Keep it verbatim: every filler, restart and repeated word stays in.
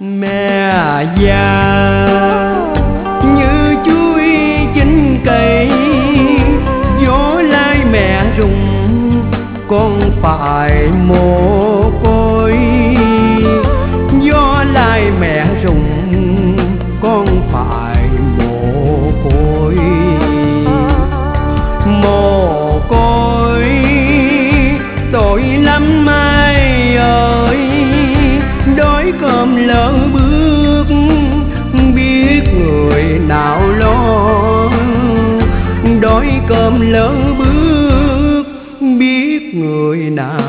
Mẹ già như chuối chín cây, gió lai mẹ rụng con phải mồ côi. Gió lai mẹ rụng con phải mồ côi. Mồ côi tội lắm ai ơi, đói cơm lỡ bước biết người nào lo. Đói cơm lỡ bước biết người nào